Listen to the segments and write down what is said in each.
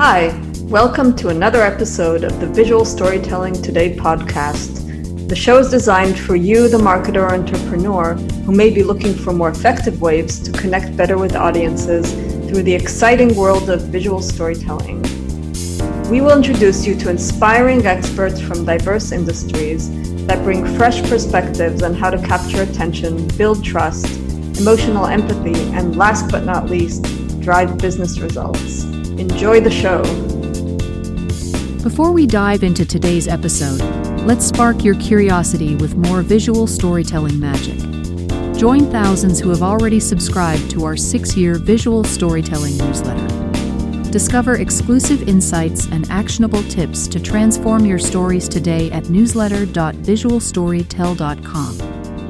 Hi, welcome to another episode of the Visual Storytelling Today podcast. The show is designed for you, the marketer or entrepreneur, who may be looking for more effective ways to connect better with audiences through the exciting world of visual storytelling. We will introduce you to inspiring experts from diverse industries that bring fresh perspectives on how to capture attention, build trust, emotional empathy, and last but not least, drive business results. Enjoy the show. Before we dive into today's episode, let's spark your curiosity with more visual storytelling magic. Join thousands who have already subscribed to our 6-year visual storytelling newsletter. Discover exclusive insights and actionable tips to transform your stories today at newsletter.visualstorytell.com.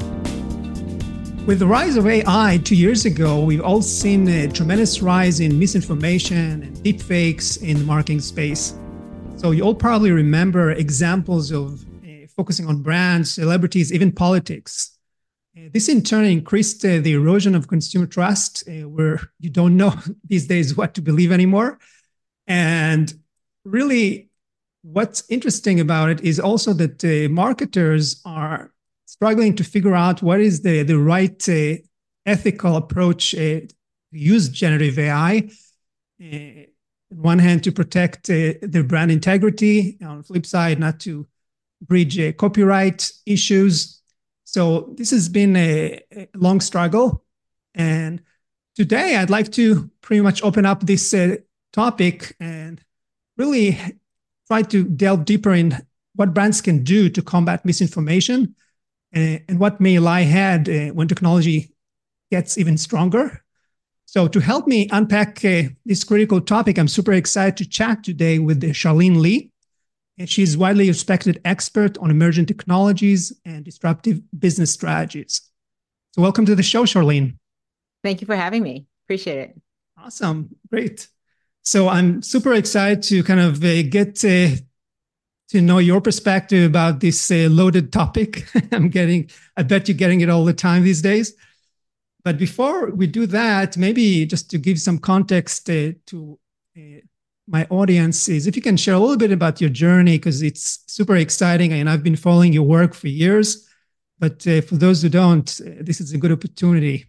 With the rise of AI 2 years ago, we've all seen a tremendous rise in misinformation and deepfakes in the marketing space. So you all probably remember examples of focusing on brands, celebrities, even politics. This in turn increased the erosion of consumer trust, where you don't know these days what to believe anymore. And really, what's interesting about it is also that marketers are struggling to figure out what is the right ethical approach to use generative AI. On one hand, to protect their brand integrity. On the flip side, not to breach copyright issues. So this has been a long struggle. And today, I'd like to pretty much open up this topic and really try to delve deeper in what brands can do to combat misinformation and what may lie ahead when technology gets even stronger. So to help me unpack this critical topic, I'm super excited to chat today with Charlene Lee. And she's a widely respected expert on emerging technologies and disruptive business strategies. So welcome to the show, Charlene. Thank you for having me. Appreciate it. Awesome. Great. So I'm super excited to kind of get to know your perspective about this loaded topic. I bet you're getting it all the time these days. But before we do that, maybe just to give some context to my audience, is if you can share a little bit about your journey, because it's super exciting and I've been following your work for years. But for those who don't, this is a good opportunity.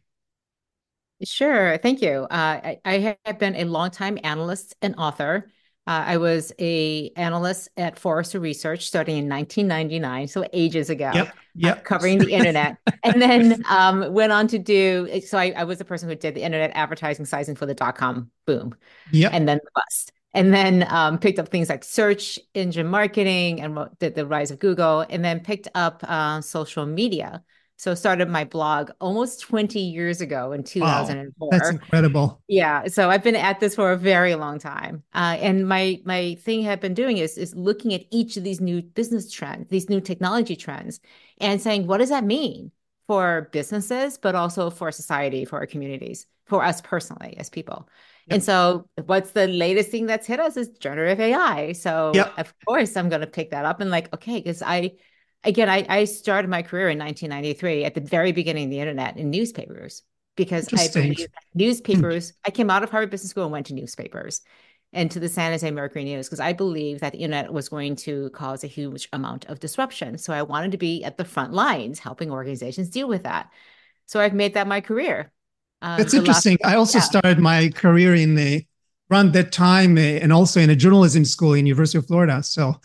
Sure. Thank you. I have been a longtime analyst and author. I was an analyst at Forrester Research starting in 1999, so ages ago, covering the internet. And then went on to I was the person who did the internet advertising sizing for the dot-com boom and then the bust. And then picked up things like search engine marketing and did the rise of Google, and then picked up social media. So started my blog almost 20 years ago in 2004. Wow, that's incredible. Yeah. So I've been at this for a very long time. And my thing I've been doing is looking at each of these new business trends, these new technology trends, and saying, what does that mean for businesses, but also for society, for our communities, for us personally as people? Yep. And so what's the latest thing that's hit us is generative AI. So of course, I'm going to pick that up and okay, because I started my career in 1993 at the very beginning of the internet in newspapers, because I believe that newspapers, I came out of Harvard Business School and went to newspapers and to the San Jose Mercury News, because I believed that the internet was going to cause a huge amount of disruption. So I wanted to be at the front lines, helping organizations deal with that. So I've made that my career. That's interesting. I also started my career around that time and also in a journalism school in University of Florida. So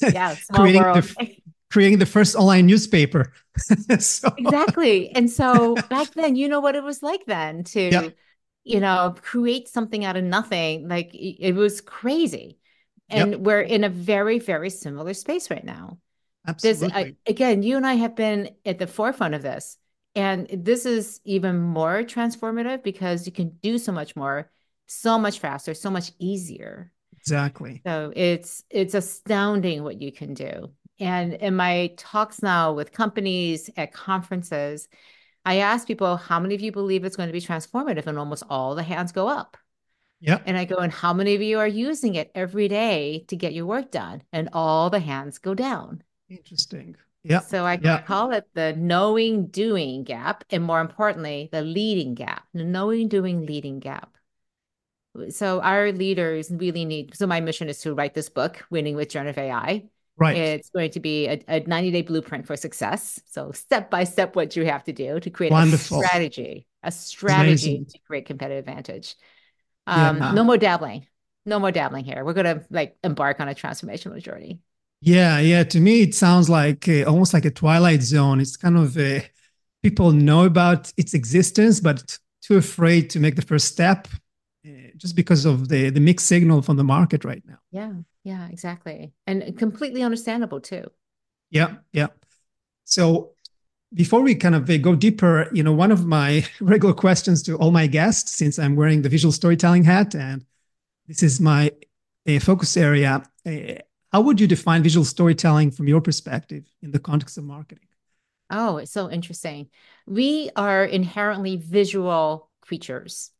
creating the first online newspaper. Exactly. And so back then, you know what it was like then to, create something out of nothing. Like it was crazy. And we're in a very, very similar space right now. Absolutely. Again, you and I have been at the forefront of this. And this is even more transformative because you can do so much more, so much faster, so much easier. Exactly. So it's astounding what you can do. And in my talks now with companies at conferences, I ask people, how many of you believe it's going to be transformative? And almost all the hands go up. Yeah. And I go, and how many of you are using it every day to get your work done? And all the hands go down. Interesting. Yeah. So I call it the knowing doing gap. And more importantly, the leading gap, the knowing doing leading gap. So our leaders really need, so my mission is to write this book, Winning with Generative AI. Right. It's going to be a 90-day blueprint for success. So step by step, what you have to do to create Wonderful. a strategy Amazing. to create competitive advantage. Yeah. No more dabbling. No more dabbling here. We're going to like embark on a transformational journey. Yeah. Yeah. To me, it sounds like almost like a Twilight Zone. It's kind of people know about its existence, but too afraid to make the first step just because of the mixed signal from the market right now. Yeah. Yeah, exactly. And completely understandable too. Yeah. Yeah. So before we kind of go deeper, one of my regular questions to all my guests, since I'm wearing the visual storytelling hat and this is my focus area, how would you define visual storytelling from your perspective in the context of marketing? Oh, it's so interesting. We are inherently visual creatures.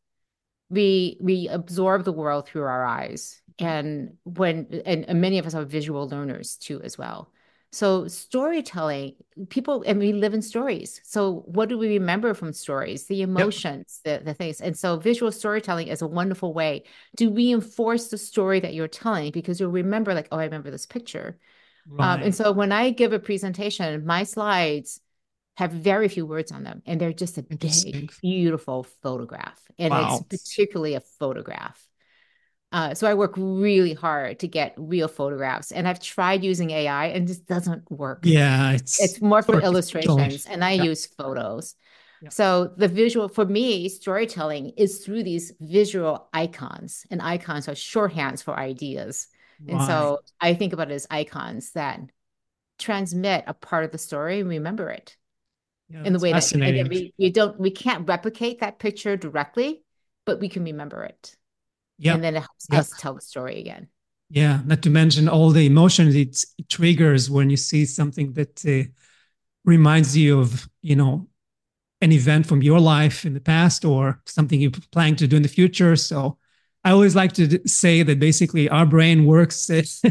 We absorb the world through our eyes, and many of us are visual learners too as well. So storytelling, people, and we live in stories. So what do we remember from stories? The Yep. emotions, the things. And so visual storytelling is a wonderful way to reinforce the story that you're telling, because you'll remember like, oh, I remember this picture. And Right. so when I give a presentation, my slides have very few words on them, and they're just a big, Interesting. beautiful photograph. And it's Wow. particularly a photograph. So I work really hard to get real photographs, and I've tried using AI and just doesn't work. Yeah, it's It's more for artificial. illustrations, and I Yeah. use photos. Yeah. So the visual, for me, storytelling is through these visual icons, and icons are shorthands for ideas. And Right. so I think about it as icons that transmit a part of the story and remember it Yeah, in the that's way that, again, fascinating. we can't replicate that picture directly, but we can remember it. And Yep. then it helps Yep. us tell the story again. Yeah. Not to mention all the emotions it triggers when you see something that reminds you of, an event from your life in the past or something you're planning to do in the future. So I always like to say that basically our brain works.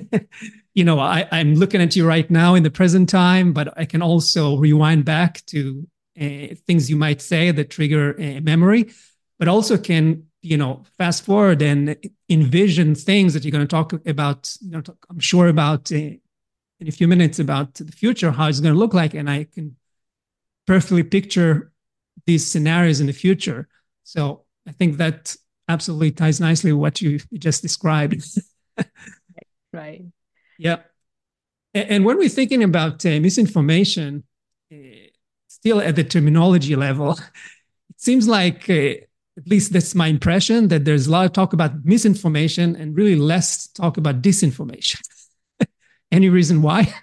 I'm looking at you right now in the present time, but I can also rewind back to things you might say that trigger a memory, but also can, fast forward and envision things that you're going to talk about, I'm sure about in a few minutes about the future, how it's going to look like. And I can perfectly picture these scenarios in the future. So I think that absolutely ties nicely with what you just described. Right. Yeah. And when we're thinking about misinformation, uh, still at the terminology level, it seems like, at least that's my impression, that there's a lot of talk about misinformation and really less talk about disinformation. Any reason why?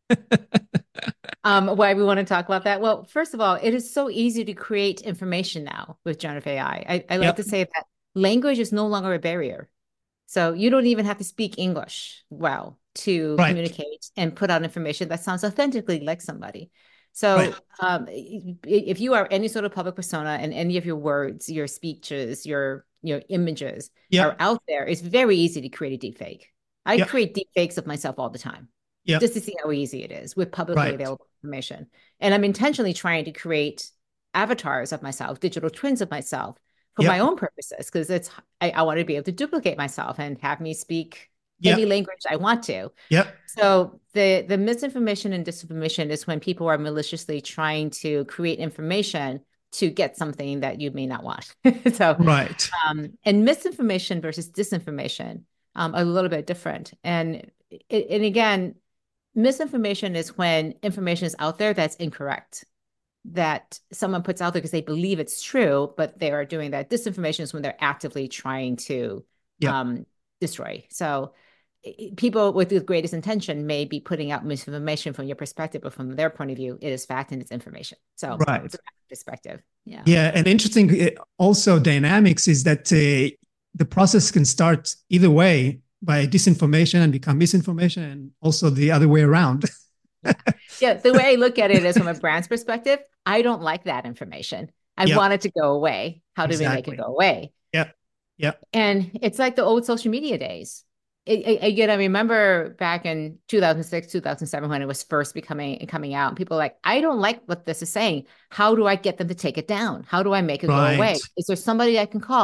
Why we want to talk about that? Well, first of all, it is so easy to create information now with generative AI. I like Yep. to say that language is no longer a barrier. So you don't even have to speak English well to Right. communicate and put out information that sounds authentically like somebody. So Right. if you are any sort of public persona and any of your words, your speeches, your images Yep. are out there, it's very easy to create a deep fake. I Yep. create deep fakes of myself all the time. Yep. Just to see how easy it is with publicly Right. available information. And I'm intentionally trying to create avatars of myself, digital twins of myself for Yep. my own purposes, because I want to be able to duplicate myself and have me speak Yep. any language I want to. Yep. So the misinformation and disinformation is when people are maliciously trying to create information to get something that you may not want. So Right. and misinformation versus disinformation are a little bit different. And again, misinformation is when information is out there that's incorrect, that someone puts out there because they believe it's true, but they are doing that. Disinformation is when they're actively trying to Yep. destroy. So people with the greatest intention may be putting out misinformation from your perspective, but from their point of view, it is fact and it's information. So Right. it's a perspective. Yeah. Yeah. And interesting also dynamics is that the process can start either way by disinformation and become misinformation, and also the other way around. Yeah. The way I look at it is from a brand's perspective, I don't like that information. I Yep. want it to go away. How do we make Exactly. it go away? Yep. Yep. And it's like the old social media days. Again, I remember back in 2006, 2007, when it was first coming out, people were like, I don't like what this is saying. How do I get them to take it down? How do I make it go away? Right. Is there somebody I can call?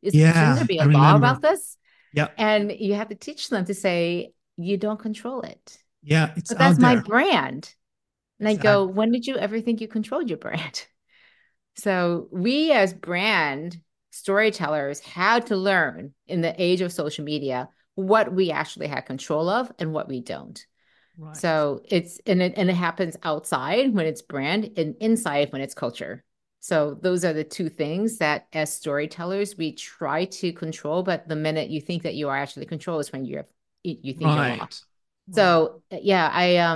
Shouldn't there Yeah, be I a law remember. about this? Yeah. And you have to teach them to say, you don't control it. Yeah, it's But that's out my there. brand. And I go, Exactly. when did you ever think you controlled your brand? So we as brand storytellers had to learn in the age of social media what we actually had control of and what we don't. Right. So it happens outside when it's brand and inside when it's culture. So those are the two things that as storytellers we try to control, but the minute you think that you are actually control is when you think you're lost. Right. Right. So yeah,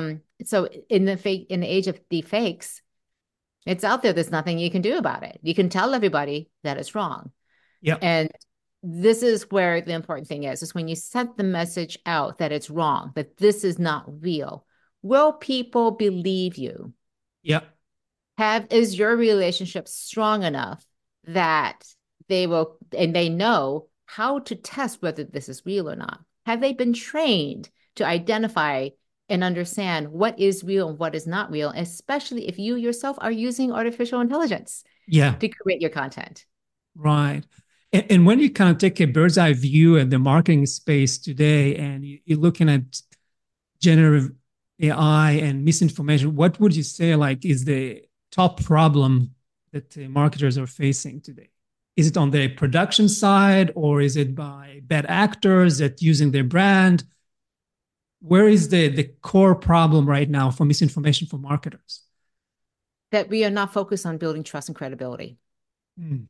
so in the age of deep fakes, it's out there. There's nothing you can do about it. You can tell everybody that it's wrong. Yep. And this is where the important thing is when you send the message out that it's wrong, that this is not real. Will people believe you? Yep. Is your relationship strong enough that they will, and they know how to test whether this is real or not? Have they been trained to identify and understand what is real and what is not real, especially if you yourself are using artificial intelligence Yeah. to create your content? Right. And when you kind of take a bird's eye view at the marketing space today and you're looking at generative AI and misinformation, what would you say like is the top problem that marketers are facing today? Is it on the production side or is it by bad actors that using their brand? Where is the core problem right now for misinformation for marketers? That we are not focused on building trust and credibility. Mm.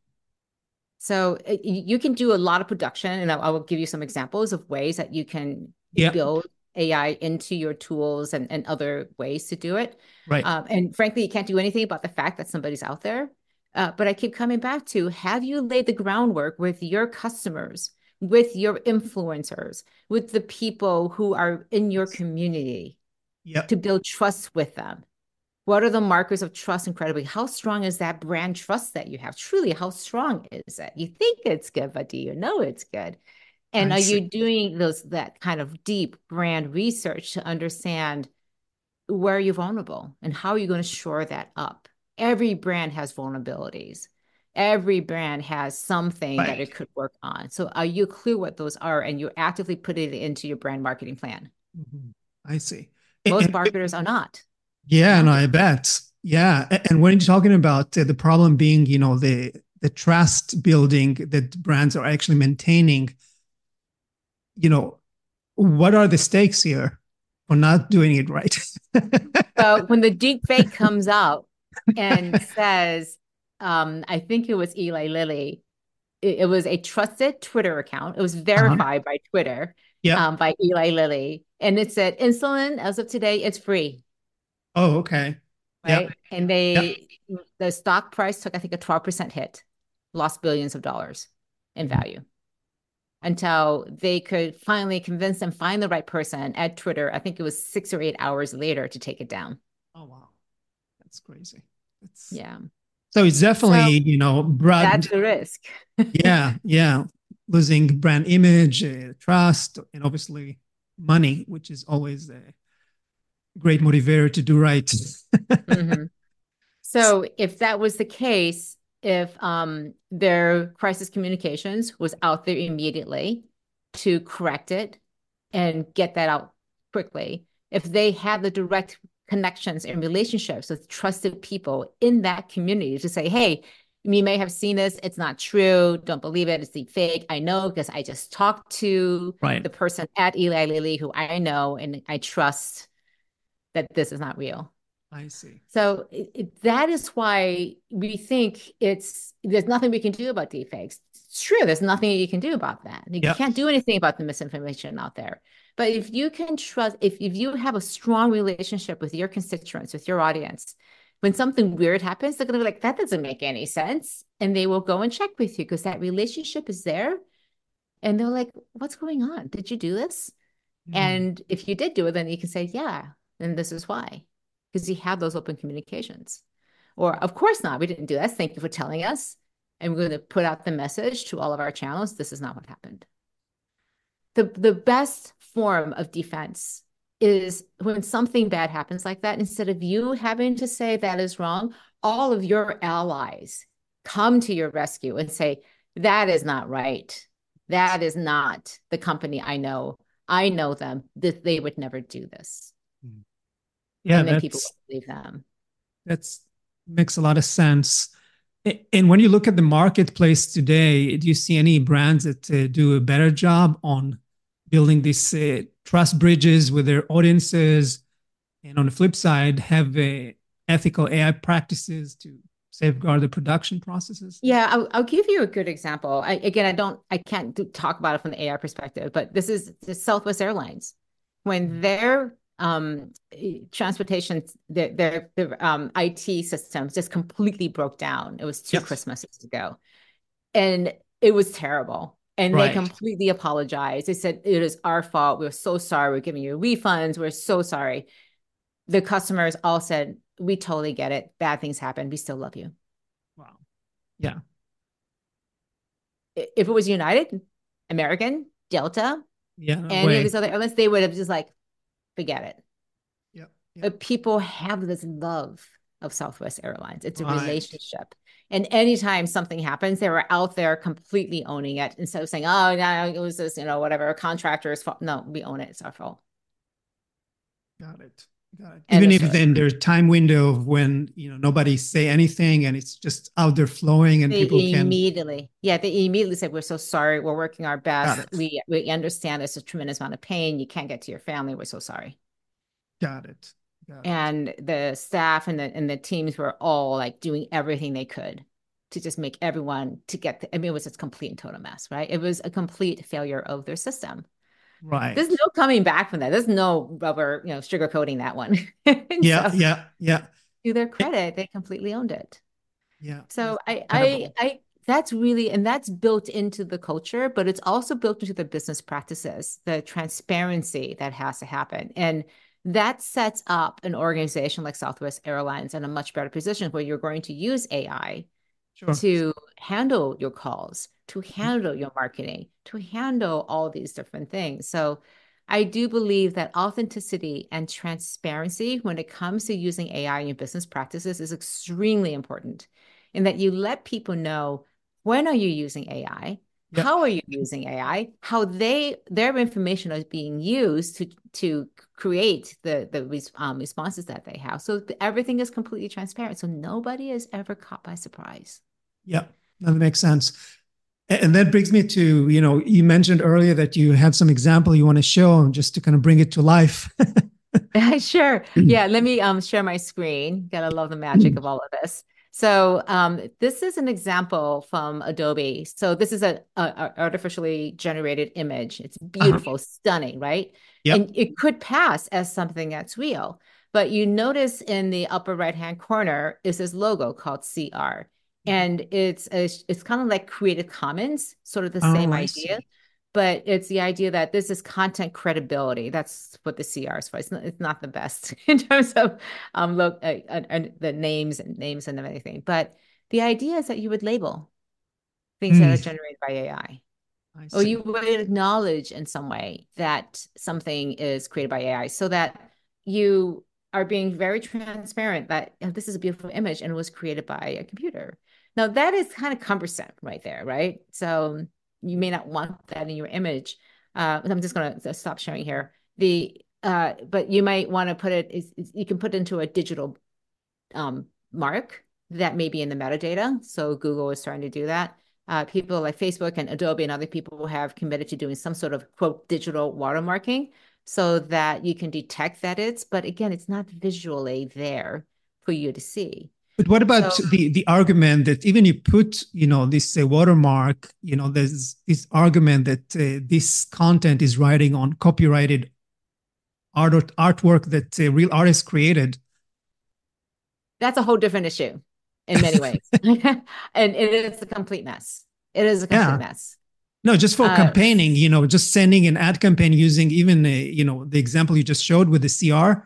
So you can do a lot of production, and I will give you some examples of ways that you can Yeah. build AI into your tools and other ways to do it. Right. And frankly, you can't do anything about the fact that somebody's out there. But I keep coming back to, have you laid the groundwork with your customers, with your influencers, with the people who are in your community Yep. to build trust with them? What are the markers of trust and credibility? How strong is that brand trust that you have? Truly, how strong is it? You think it's good, but do you know it's good? And I are see. you doing that kind of deep brand research to understand where you're vulnerable and how are you going to shore that up? Every brand has vulnerabilities. Every brand has something that Right. it could work on. So are you clear what those are and you're actively putting it into your brand marketing plan? Mhm. I see. Most And marketers are not. yeah, Not no, doing I bet. Yeah, and when you're talking about the problem being, the trust building that brands are actually maintaining, you know, what are the stakes here for not doing it right? So when the deep fake comes out and says, I think it was Eli Lilly, it was a trusted Twitter account. It was Uh-huh. verified by Twitter, Yep. by Eli Lilly. And it said, insulin, as of today, it's free, Oh, okay. Yep. right? And Yep. the stock price took, I think, a 12% hit, lost billions of dollars in Mhm. value until they could finally convince them, find the right person at Twitter. I think it was 6 or 8 hours later to take it down. Oh, wow. That's crazy. It's Yeah. so it's So definitely, broad. that's the risk. Yeah. Yeah. Losing brand image, trust, and obviously money, which is always a great motivator to do right. Mm-hmm. So if that was the case, if their crisis communications was out there immediately to correct it and get that out quickly, if they had the direct connections and relationships with trusted people in that community to say, hey, you may have seen this, it's not true, don't believe it, it's deep fake. I know because I just talked to Right. the person at Eli Lilly who I know and I trust that this is not real. I see. So that is why we think there's nothing we can do about deepfakes. It's true, there's nothing you can do about that. You Yeah. can't do anything about the misinformation out there. But if you can trust, if you have a strong relationship with your constituents, with your audience, when something weird happens, they're going to be like, that doesn't make any sense. And they will go and check with you because that relationship is there. And they're like, what's going on? Did you do this? Mm. And if you did do it, then you can say, yeah, and this is why, because you have those open communications. Or, of course not, we didn't do this. Thank you for telling us. And we're going to put out the message to all of our channels. This is not what happened. The best form of defense is when something bad happens like that, instead of you having to say that is wrong, all of your allies come to your rescue and say, That is not right. That is not the company I know. I know them, that they would never do this. Yeah, And then people will believe them. that's makes a lot of sense. And when you look at the marketplace today, do you see any brands that do a better job on building these trust bridges with their audiences? And on the flip side, have ethical AI practices to safeguard the production processes? Yeah, I'll give you a good example. I can't talk about it from the AI perspective, but this is the Southwest Airlines. When their transportation, their IT systems just completely broke down. It was two Yes. Christmases ago, and it was terrible. And they Right. completely apologized. They said, it is our fault. We're so sorry. We're giving you refunds. We're so sorry. The customers all said, we totally get it. Bad things happen. We still love you. Wow. Yeah. If it was United, American, Delta, Yeah. No any way. of these other airlines, they would have just like, forget it. Yeah. Yeah. But people have this love of Southwest Airlines. It's a Right. relationship. And anytime something happens, they were out there completely owning it instead of saying, oh, no, it was this, whatever, contractor's fault. No, we own it. It's our fault. Got it. Got it. End Even of if story. then there's time window of when nobody say anything and it's just out there flowing and people They can. immediately said, we're so sorry. We're working our Got best. it. We understand there's a tremendous amount of pain. You can't get to your family. We're so sorry. Got it. Got it. And the staff and the teams were all like doing everything they could to just make everyone to get it was just complete and total mess, right? It was a complete failure of their system. Right. There's no coming back from that. There's no rubber, sugarcoating that one. Yeah. So, Yeah. to their credit, they completely owned it. Yeah. So Incredible. I that's really, and that's built into the culture, but it's also built into the business practices, the transparency that has to happen. And that sets up an organization like Southwest Airlines in a much better position where you're going to use AI Sure. to handle your calls, to handle your marketing, to handle all these different things. So I do believe that authenticity and transparency when it comes to using AI in your business practices is extremely important, in that you let people know, when are you using AI? Yep. How are you using AI? How their information is being used to create the responses that they have. So everything is completely transparent. So nobody is ever caught by surprise. Yeah, that makes sense. And that brings me to, you mentioned earlier that you had some example you want to show just to kind of bring it to life. Sure. Yeah, let me share my screen. Gotta love the magic of all of this. So this is an example from Adobe. So this is a artificially generated image. It's beautiful, stunning, right? Yep. And it could pass as something that's real. But you notice in the upper right-hand corner is this logo called CR. And it's kind of like Creative Commons, sort of the same I idea. see. But it's the idea that this is content credibility. That's what the CR is for. It's not the best in terms of the names and everything. But the idea is that you would label things that are generated by AI. Or you would acknowledge in some way that something is created by AI, so that you are being very transparent that this is a beautiful image and it was created by a computer. Now that is kind of cumbersome right there, right? So you may not want that in your image. I'm just going to stop sharing here. But you might want to put it, you can put it into a digital mark that may be in the metadata. So Google is starting to do that. People like Facebook and Adobe and other people have committed to doing some sort of, quote, digital watermarking so that you can detect that but again, it's not visually there for you to see. But what about the argument that even you put, this watermark, there's this argument that this content is riding on copyrighted artwork that real artists created? That's a whole different issue in many ways. And it is a complete mess. It is a complete mess. No, just for campaigning, just sending an ad campaign using even, the example you just showed with the CR.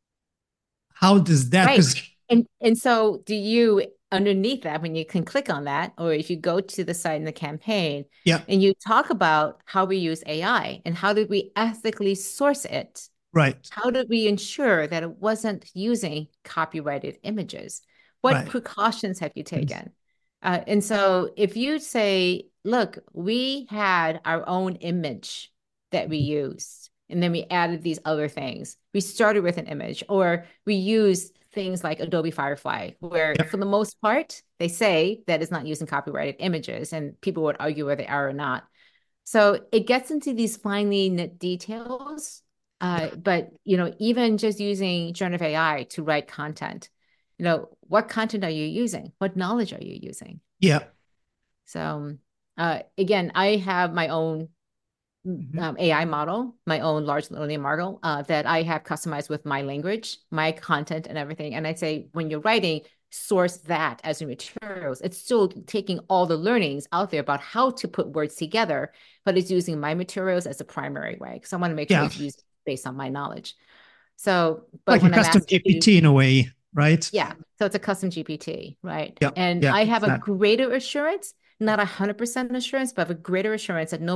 How does that? Right. And so do you, underneath that, when you can click on that, or if you go to the site in the campaign, and you talk about how we use AI and how did we ethically source it? Right. How did we ensure that it wasn't using copyrighted images? What precautions have you taken? And so if you say, look, we had our own image that we used, and then we added these other things. We started with an image, or we used things like Adobe Firefly, where Yep. for the most part, they say that it's not using copyrighted images, and people would argue whether they are or not. So it gets into these finely knit details. But even just using generative AI to write content, what content are you using? What knowledge are you using? Yeah. So again, I have my own Mhm. AI model, my own large learning model that I have customized with my language, my content, and everything. And I say, when you're writing, source that as your materials. It's still taking all the learnings out there about how to put words together, but it's using my materials as a primary way because I want to make sure Yeah. it's used based on my knowledge. So, but Like a when I'm custom asking you, GPT in a way, right? yeah, so it's a custom GPT, right? Yeah. And Yeah. I have a Exactly. greater assurance, not 100% assurance, but a greater assurance that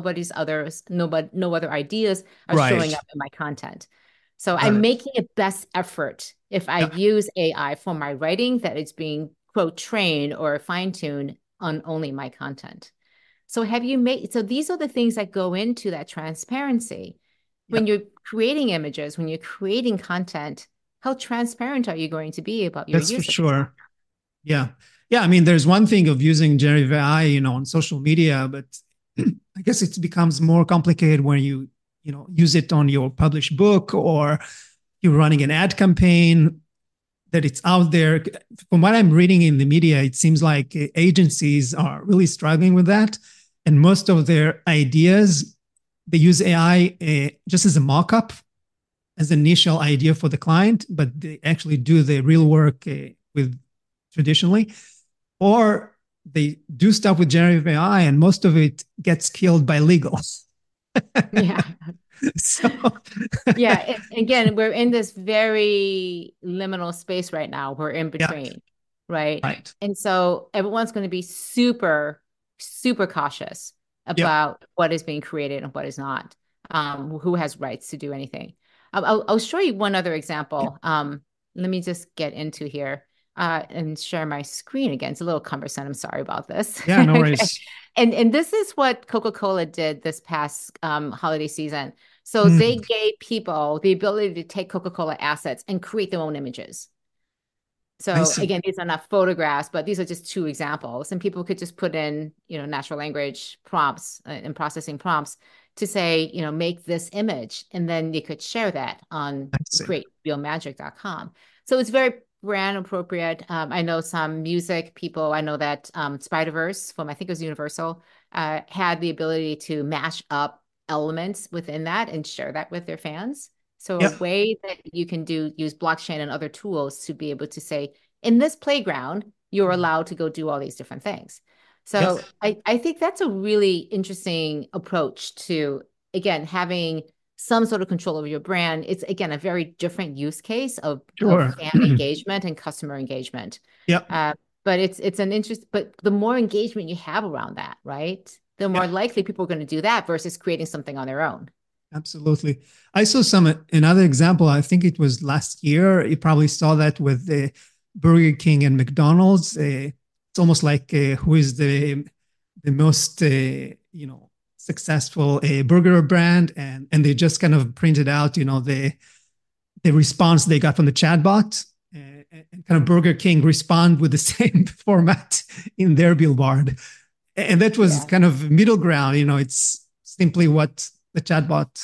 no other ideas are showing Right. up in my content. So Got I'm it. making a best effort if I Yeah. use AI for my writing that it's being quote trained or fine-tuned on only my content. So these are the things that go into that transparency. Yeah. When you're creating images, when you're creating content, how transparent are you going to be about your That's for use of this? sure. Yeah. Yeah. I mean, there's one thing of using generative AI, on social media, but I guess it becomes more complicated when you use it on your published book or you're running an ad campaign that it's out there. From what I'm reading in the media, it seems like agencies are really struggling with that. And most of their ideas, they use AI just as a mock-up, as an initial idea for the client, but they actually do the real work with traditionally, or they do stuff with generative AI, and most of it gets killed by legal. Yeah. So, Yeah. Again, we're in this very liminal space right now. We're in yeah, between, right? right. And so everyone's going to be super, super cautious Yep. about what is being created and what is not, who has rights to do anything. I'll show you one other example. Let me just get into here and share my screen again. It's a little cumbersome. I'm sorry about this. Yeah, no Okay. worries. And this is what Coca-Cola did this past holiday season. So they Mm, gave people the ability to take Coca-Cola assets and create their own images. I So see. again, these are not photographs, but these are just two examples. And people could just put in, natural language prompts and processing prompts to say, make this image, and then you could share that on I see. createrealmagic.com. So it's very brand appropriate. I know some music people. I know that Spider-Verse from I think it was Universal had the ability to mash up elements within that and share that with their fans. So a Yep. way that you can use blockchain and other tools to be able to say, in this playground, you're allowed to go do all these different things. Yep. So I think that's a really interesting approach to, again, having some sort of control over your brand. It's, again, a very different use case of Sure. fan engagement and customer engagement. Yep. But it's an interest, but the more engagement you have around that, right? The more Yep. likely people are going to do that versus creating something on their own. Absolutely. I saw another example. I think it was last year. You probably saw that with the Burger King and McDonald's. It's almost like who is the most successful burger brand, and they just kind of printed out the response they got from the chatbot, and kind of Burger King respond with the same format in their billboard, and that was Yeah. kind of middle ground. It's simply what the chatbot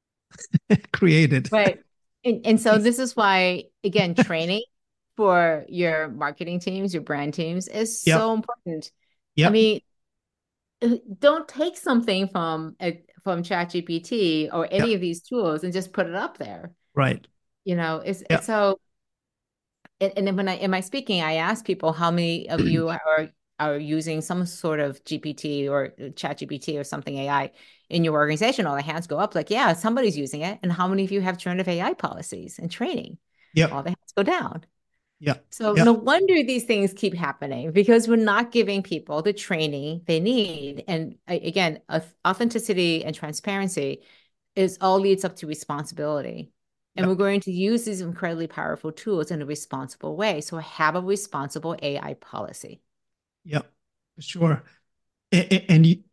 created. Right. And so this is why, again, training for your marketing teams, your brand teams is Yep. so important. I Yep. mean, don't take something from ChatGPT or any Yep. of these tools and just put it up there. Right. It's Yep. so. And then when I in my speaking, I ask people how many of you are using some sort of GPT or ChatGPT or something AI in your organization. All the hands go up, like, yeah, somebody's using it. And how many of you have generative AI policies and training? All Yep. the hands go down. Yep. So no Yep. wonder these things keep happening because we're not giving people the training they need. And again, authenticity and transparency is all leads up to responsibility. And we're Yep. going to use these incredibly powerful tools in a responsible way. So have a responsible AI policy. Yep. For sure. And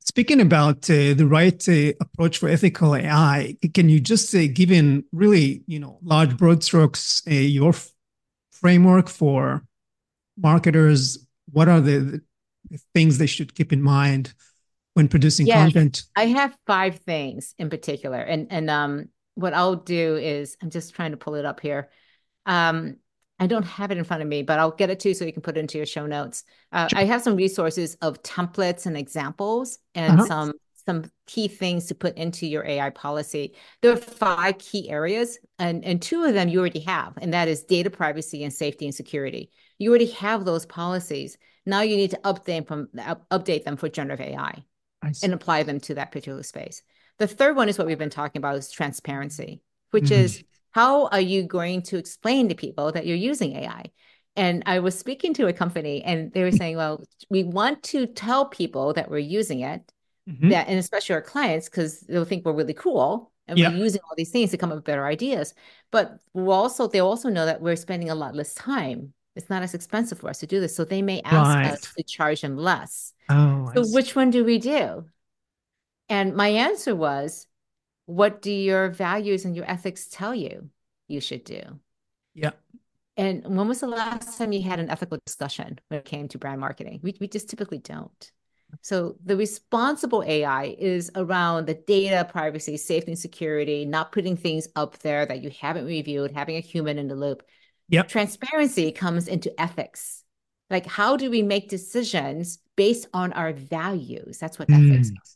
Speaking about the right approach for ethical AI, can you just give in really, large broad strokes, your framework for marketers? What are the things they should keep in mind when producing Yes, content? I have five things in particular. And what I'll do is I'm just trying to pull it up here. Um, I don't have it in front of me, but I'll get it to you so you can put it into your show notes. I have some resources of templates and examples and Uh-huh. some key things to put into your AI policy. There are five key areas, and two of them you already have, and that is data privacy and safety and security. You already have those policies. Now you need to update them for generative AI I see. and apply them to that particular space. The third one is what we've been talking about is transparency, which Mhm. is how are you going to explain to people that you're using AI? And I was speaking to a company and they were saying, well, we want to tell people that we're using it, Mhm. that, and especially our clients, because they'll think we're really cool and we're Yeah. using all these things to come up with better ideas. But they also know that we're spending a lot less time. It's not as expensive for us to do this. So they may ask us Right. to charge them less. Oh, I So see. which one do we do? And my answer was, what do your values and your ethics tell you you should do? Yeah. And when was the last time you had an ethical discussion when it came to brand marketing? We just typically don't. So the responsible AI is around the data privacy, safety, and security, not putting things up there that you haven't reviewed, having a human in the loop. Yep. Transparency comes into ethics. Like, how do we make decisions based on our values? That's what ethics Mm. is.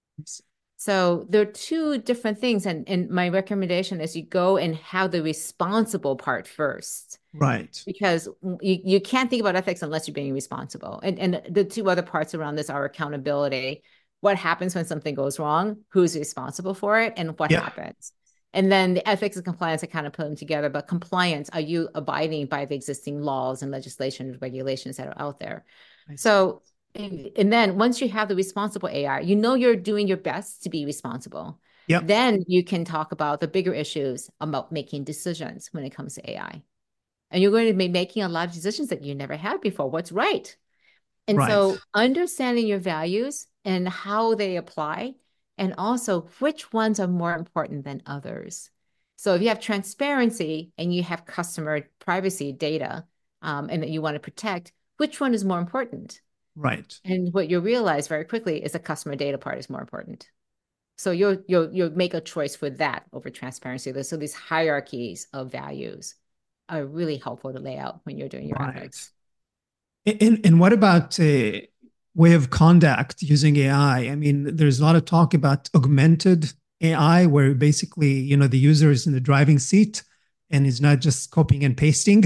So there are two different things. And my recommendation is you go and have the responsible part first, Right. because you can't think about ethics unless you're being responsible. And the two other parts around this are accountability. What happens when something goes wrong? Who's responsible for it? And what Yeah. happens? And then the ethics and compliance, I kind of put them together. But compliance, are you abiding by the existing laws and legislation and regulations that are out there? I see. So, and then once you have the responsible AI, you know you're doing your best to be responsible. Yep. Then you can talk about the bigger issues about making decisions when it comes to AI. And you're going to be making a lot of decisions that you never had before. What's right? And Right. so understanding your values and how they apply, and also which ones are more important than others. So if you have transparency and you have customer privacy data, and that you want to protect, which one is more important? Right. And what you'll realize very quickly is the customer data part is more important. So you'll make a choice for that over transparency. So these hierarchies of values are really helpful to lay out when you're doing your Right. ethics. And what about way of conduct using AI? I mean, there's a lot of talk about augmented AI, where basically, the user is in the driving seat and is not just copying and pasting.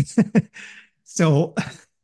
So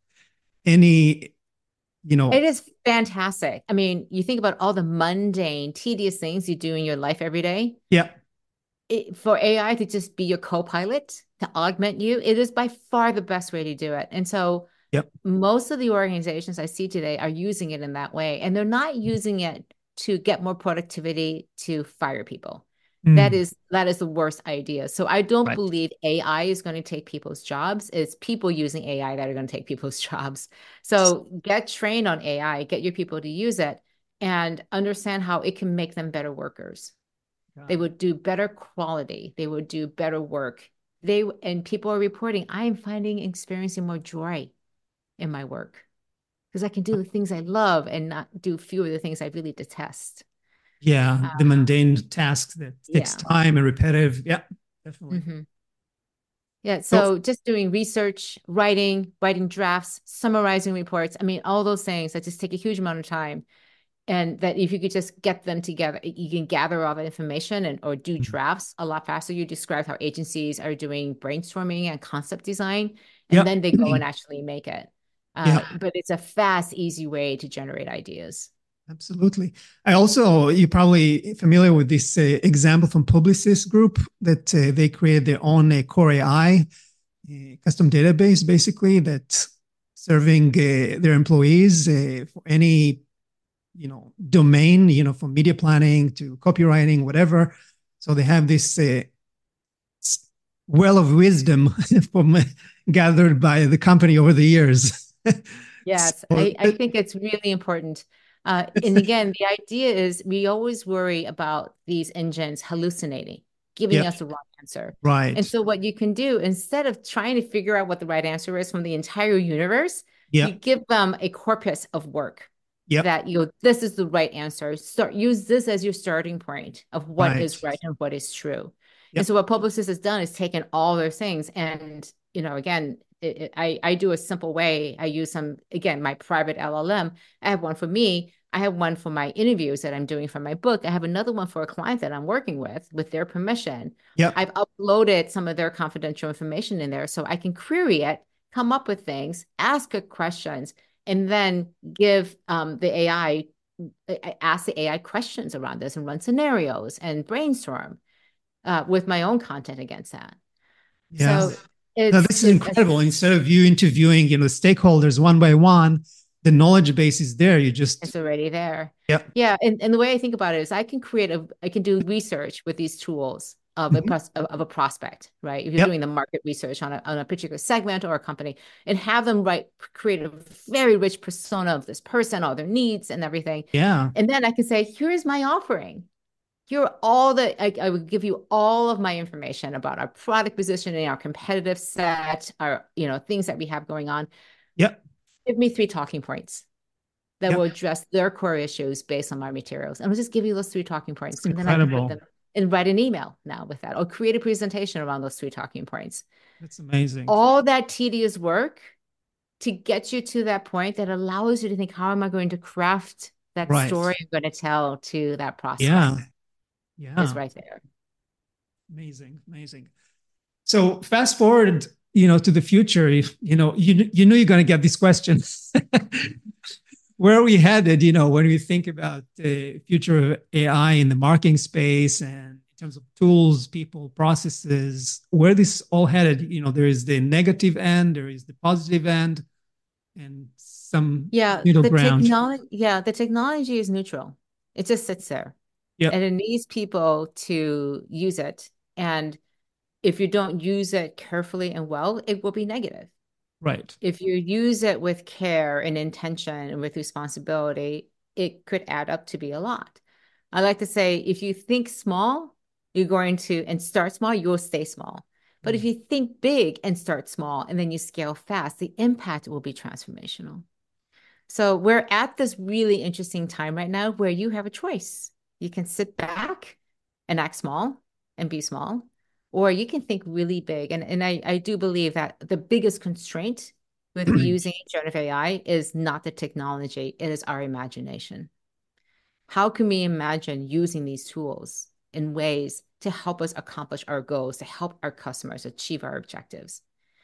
any, It is fantastic. I mean, you think about all the mundane, tedious things you do in your life every day. yeah, For AI to just be your co-pilot, to augment you, it is by far the best way to do it. And so yep, most of the organizations I see today are using it in that way. And they're not using it to get more productivity to fire people. That mm, is the worst idea. So I don't right, believe AI is going to take people's jobs. It's people using AI that are going to take people's jobs. So get trained on AI, get your people to use it, and understand how it can make them better workers. They would do better quality. They would do better work. And people are reporting, I am finding experiencing more joy in my work because I can do the things I love and not do few of the things I really detest. yeah, Uh, the mundane tasks that takes yeah. time and repetitive. Yeah, definitely. Mm-hmm. Yeah. So So just doing research, writing drafts, summarizing reports. I mean, all those things that just take a huge amount of time. And that if you could just get them together, you can gather all the information or do drafts a lot faster. You described how agencies are doing brainstorming and concept design, and yeah, then they go and actually make it. yeah, But it's a fast, easy way to generate ideas. absolutely. You're probably familiar with this example from Publicis Group that they created their own Core AI custom database, basically, that's serving their employees for any domain, from media planning to copywriting, whatever. So they have this well of wisdom from gathered by the company over the years. Yes, So, I think it's really important. It's, And again, the idea is we always worry about these engines hallucinating, giving yep, us the wrong answer. And right. so what you can do, instead of trying to figure out what the right answer is from the entire universe, you Yep, give them a corpus of work yep, that this is the right answer. Use this as your starting point of what right. is right and what is true. And Yep. so what Publicis has done is taken all those things and, again, I do a simple way. I use again, my private LLM. I have one for me. I have one for my interviews that I'm doing for my book. I have another one for a client that I'm working with their permission. Yep. I've uploaded some of their confidential information in there so I can query it, come up with things, ask it questions, and then give the AI, ask the AI questions around this and run scenarios and brainstorm with my own content against that. Yeah. So No, it's this is it's incredible. Instead of you interviewing, stakeholders one by one, the knowledge base is there. You just, it's already there. yep. Yeah, and the way I think about it is I can do research with these tools of Mhm. of a prospect, right? If you're Yep. doing the market research on a particular segment or a company, and have them create a very rich persona of this person, all their needs and everything. Yeah. And then I can say, here's my offering. Here are I would give you all of my information about our product positioning, our competitive set, our, things that we have going on. Yep. Give me 3 talking points that will Yep. address their core issues based on my materials. And we'll just give you those 3 talking It's points. And then I can put incredible. them and write an email now with that, or create a presentation around those 3 talking points. That's amazing. All that tedious work to get you to that point that allows you to think, how am I going to craft that Right. story I'm going to tell to that Yeah. prospect is Yeah. right there. Amazing. Amazing. So fast forward, to the future, if, you know, you're going to get these questions. Where are we headed, when we think about the future of AI in the marketing space and in terms of tools, people, processes, where this all headed? There is the negative end, there is the positive end, and some Yeah, middle ground. the technology is neutral. It just sits there and Yep. it needs people to use it. And if you don't use it carefully and well, it will be negative. Right. If you use it with care and intention and with responsibility, it could add up to be a lot. I like to say, if you think small, and start small, you'll stay small. But if Mm. you think big and start small and then you scale fast, the impact will be transformational. So we're at this really interesting time right now where you have a choice. You can sit back and act small and be small, or you can think really big. And I do believe that the biggest constraint with using generative AI is not the technology, it is our imagination. How can we imagine using these tools in ways to help us accomplish our goals, to help our customers achieve our objectives?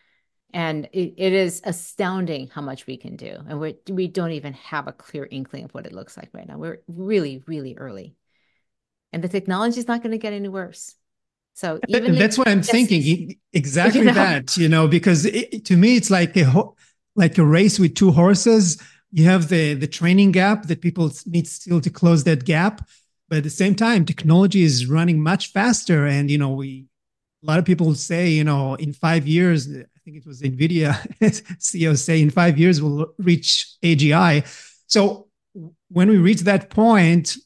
And it is astounding how much we can do. And we don't even have a clear inkling of what it looks like right now. We're really, really early. And the technology is not going to get any worse. So even That's what I'm thinking. Exactly that, because to me, it's like a race with two horses. You have the training gap that people need still to close that gap. But at the same time, technology is running much faster. And, a lot of people say, in 5 years, I think it was NVIDIA CEO say in 5 years, we'll reach AGI. So when we reach that point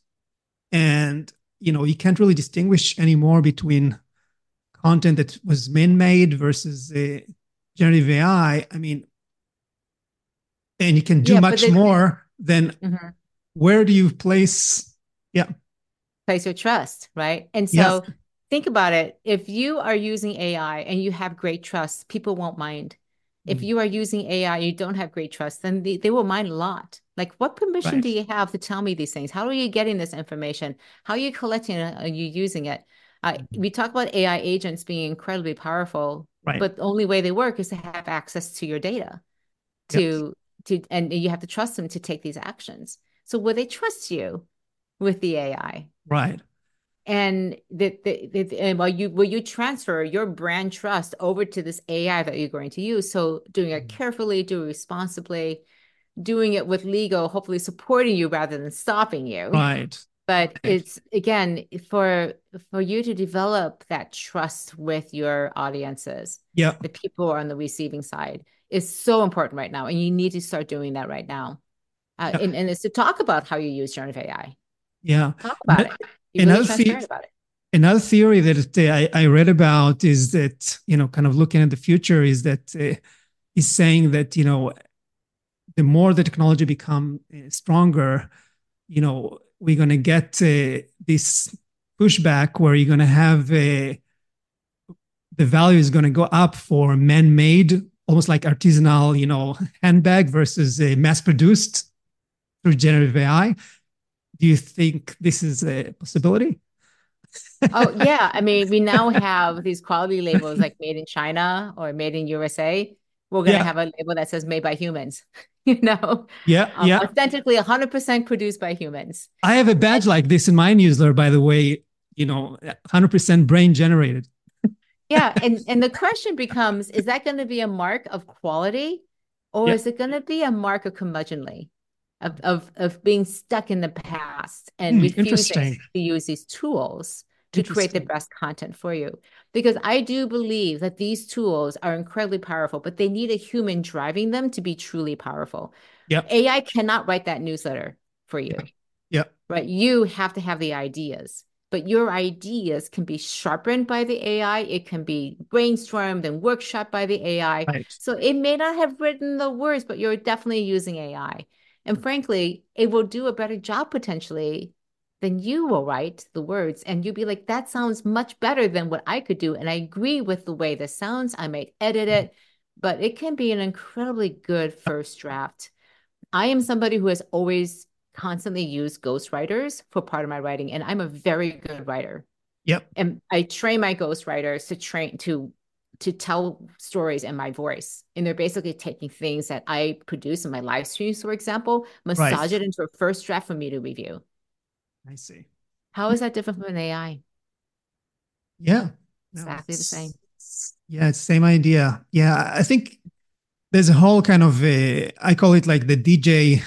and, you can't really distinguish anymore between content that was man-made versus generative AI. I mean, and you can do much more, then where do you place? Yeah. Place your trust, right? And so think about it. If you are using AI and you have great trust, people won't mind. If you are using AI and you don't have great trust, then they will mind a lot. Like, what permission do you have to tell me these things? How are you getting this information? How are you collecting it? Are you using it? We talk about AI agents being incredibly powerful, but the only way they work is to have access to your data, and you have to trust them to take these actions. So will they trust you with the AI? Right. And will you transfer your brand trust over to this AI that you're going to use? So doing it carefully, do it responsibly, doing it with legal, hopefully supporting you rather than stopping you. Right. But it's, again, for you to develop that trust with your audiences, the people who are on the receiving side, is so important right now. And you need to start doing that right now. Yeah. And it's to talk about how you use generative AI. Yeah. Talk about it. Be really Another transparent about it. another theory that I read about is that, kind of looking at the future, is that is saying that, the more the technology become stronger, we're going to get this pushback where you're going to have the value is going to go up for man-made, almost like artisanal, handbag versus mass-produced through generative AI. Do you think this is a possibility? Oh yeah, I mean, we now have these quality labels like made in China or made in USA. We're going to Yeah, have a label that says made by humans, you know, yeah. authentically 100% produced by humans. I have a badge like this in my newsletter, by the way. 100% brain generated. Yeah, and the question becomes, is that going to be a mark of quality, or Yeah. is it going to be a mark of curmudgeonly, of being stuck in the past and refusing Interesting. to use these tools to create the best content for you? Because I do believe that these tools are incredibly powerful, but they need a human driving them to be truly powerful. Yeah. AI cannot write that newsletter for you. Yeah. Right? You have to have the ideas, but your ideas can be sharpened by the AI. It can be brainstormed and workshopped by the AI. Right. So it may not have written the words, but you're definitely using AI. And frankly, it will do a better job potentially than you will write the words. And you'll be like, that sounds much better than what I could do. And I agree with the way this sounds. I might edit it, but it can be an incredibly good first draft. I am somebody who has always constantly used ghostwriters for part of my writing, and I'm a very good writer. Yep. And I train my ghostwriters to tell stories in my voice. And they're basically taking things that I produce in my live streams, for example, massage it into a first draft for me to review. I see. How is that different from an AI? Yeah. Exactly the same. Yeah, it's the same idea. Yeah, I think there's a whole kind of I call it like the DJ,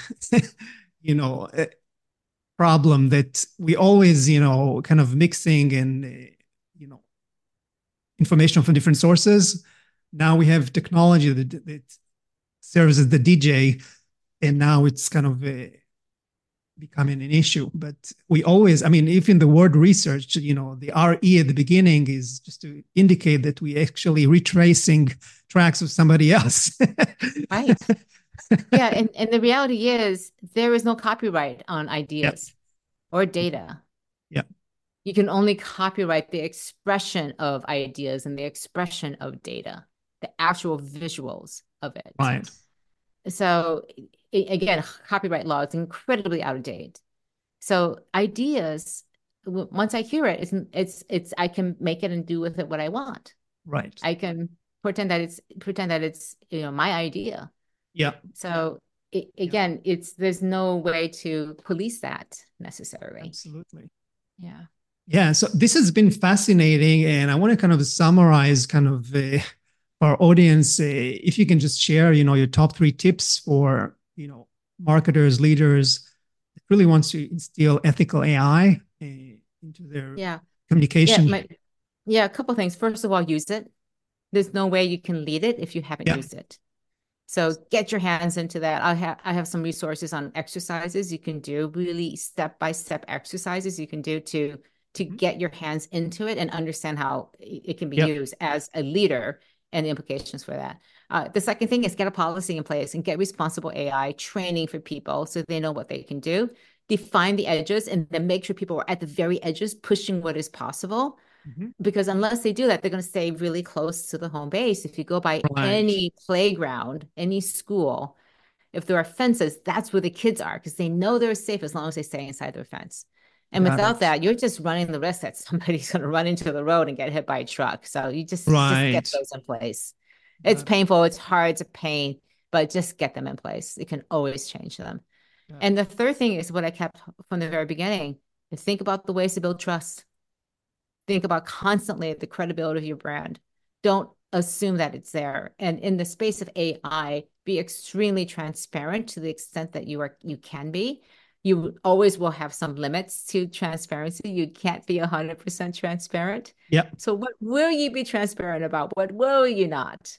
problem that we always, kind of mixing and, information from different sources. Now we have technology that serves as the DJ, and now it's kind of becoming an issue. But we always, I mean, if in the word research, the RE at the beginning is just to indicate that we actually retracing tracks of somebody else. Right. Yeah. And the reality is there is no copyright on ideas or data. Yeah. You can only copyright the expression of ideas and the expression of data, the actual visuals of it. Right. So again, copyright law is incredibly out of date. So ideas, once I hear it, it's I can make it and do with it what I want. Right. I can pretend that it's my idea. Yeah. So again, there's no way to police that necessarily. Absolutely. Yeah. Yeah. So this has been fascinating, and I want to kind of summarize kind of for our audience, if you can just share, your top 3 tips for, marketers, leaders that really wants to instill ethical AI into their communication. A couple of things. First of all, use it. There's no way you can lead it if you haven't used it. So get your hands into that. I have some resources on exercises you can do, really step-by-step exercises you can do to get your hands into it and understand how it can be used as a leader and the implications for that. The second thing is get a policy in place and get responsible AI training for people so they know what they can do. Define the edges and then make sure people are at the very edges pushing what is possible. Because unless they do that, they're going to stay really close to the home base. If you go by any playground, any school, if there are fences, that's where the kids are because they know they're safe as long as they stay inside their fence. And without that, you're just running the risk that somebody's going to run into the road and get hit by a truck. So you just get those in place. It's painful. It's hard. It's a pain, but just get them in place. You can always change them. And the third thing is what I kept from the very beginning. Think about the ways to build trust. Think about constantly the credibility of your brand. Don't assume that it's there. And in the space of AI, be extremely transparent to the extent that you can be. You always will have some limits to transparency. You can't be 100% transparent. Yeah. So what will you be transparent about? What will you not?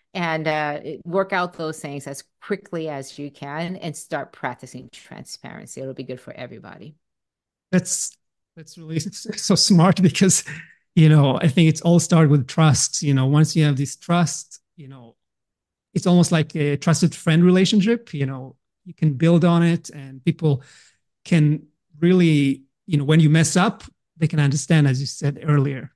and work out those things as quickly as you can and start practicing transparency. It'll be good for everybody. That's really so smart because, I think it's all started with trust. Once you have this trust, it's almost like a trusted friend relationship. You can build on it, and people can really, when you mess up, they can understand, as you said earlier.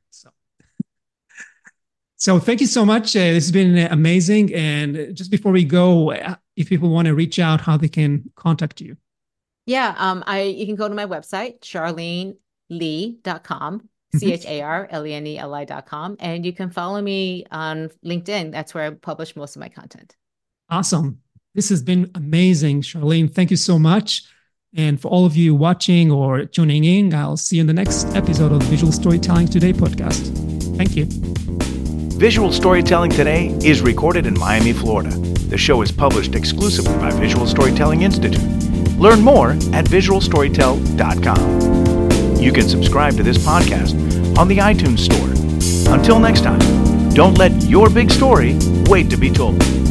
So thank you so much. This has been amazing. And just before we go, if people want to reach out, how they can contact you. Yeah, you can go to my website, charleneli.com, CharLeneli.com, and you can follow me on LinkedIn. That's where I publish most of my content. Awesome. This has been amazing, Charlene. Thank you so much. And for all of you watching or tuning in, I'll see you in the next episode of the Visual Storytelling Today podcast. Thank you. Visual Storytelling Today is recorded in Miami, Florida. The show is published exclusively by Visual Storytelling Institute. Learn more at visualstorytell.com. You can subscribe to this podcast on the iTunes Store. Until next time, don't let your big story wait to be told.